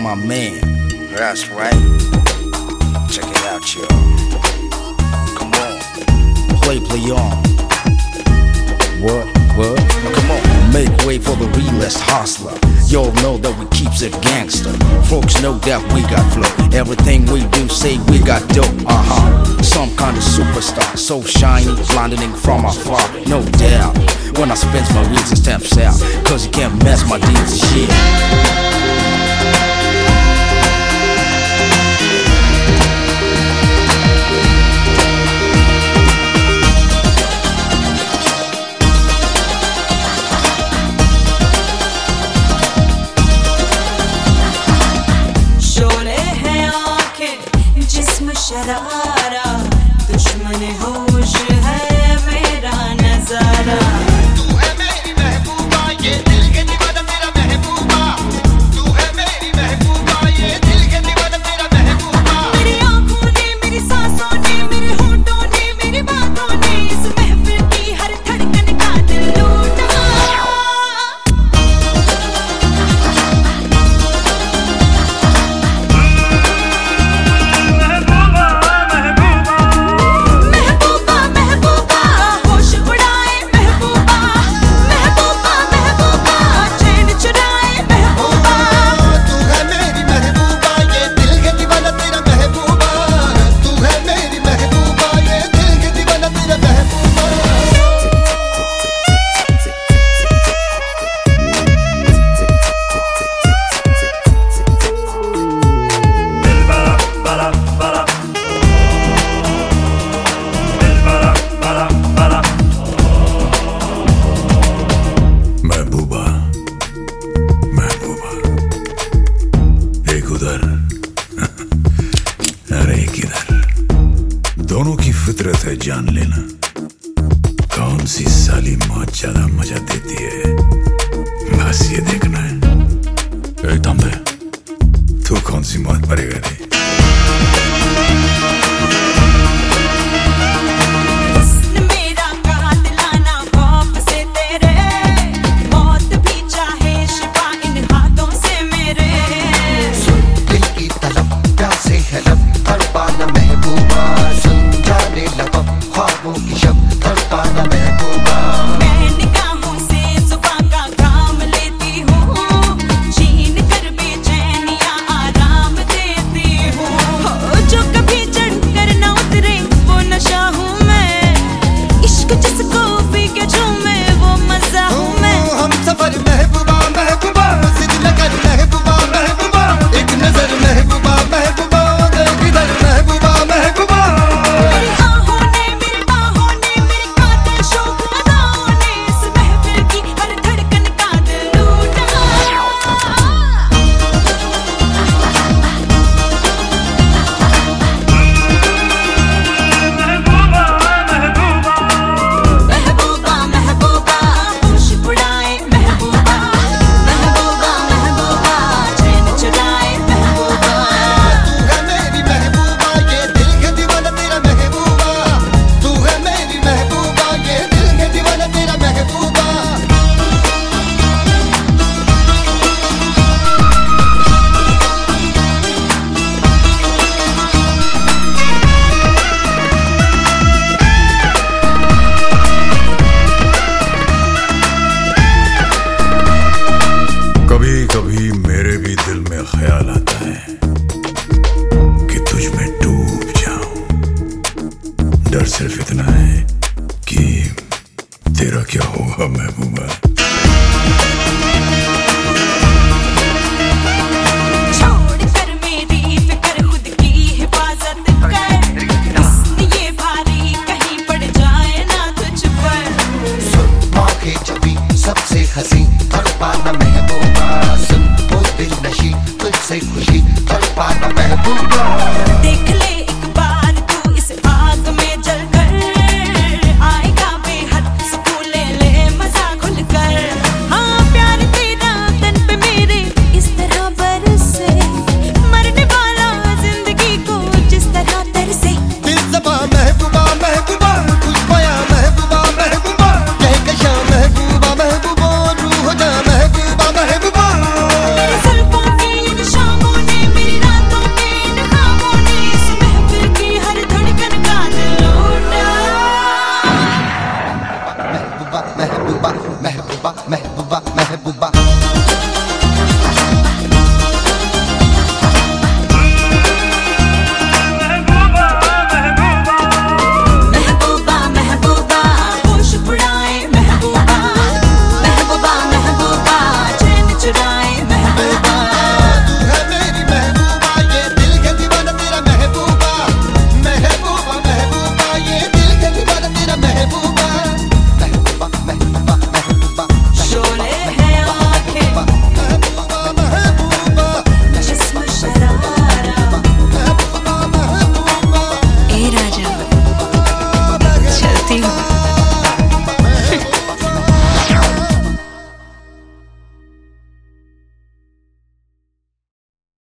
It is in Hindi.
my man. That's right. Check it out, y'all. Come on. Play on. What? Come on. Make way for the realest hustler. Y'all know that we keeps it gangster. Folks know that we got flow. Everything we do, say we got dope. Some kind of superstar, so shiny, blinding from afar, no doubt. When I spins my wheels and steps out, cause you can't mess my deeds and shit. Sharara दुश्मन होश है मेरा नजारा तू है मेरी महबूबा ये दिल के दीवाना तेरा महबूबा तू है मेरी महबूबा ये दिल के दीवाना तेरा महबूबा मेरी आंखों ने मेरी सांसों ने मेरे होठों ने मेरी बातों ने इस महफिल की हर धड़कन का दिल लूटा दोनों की फितरत है जान लेना कौन सी साली मौत ज्यादा मजा देती है बस ये देखना है तांबे तू कौन सी मौत मरेगा रे कभी मेरे भी दिल में ख्याल आता है कि तुझ में डूब जाऊं डर सिर्फ इतना है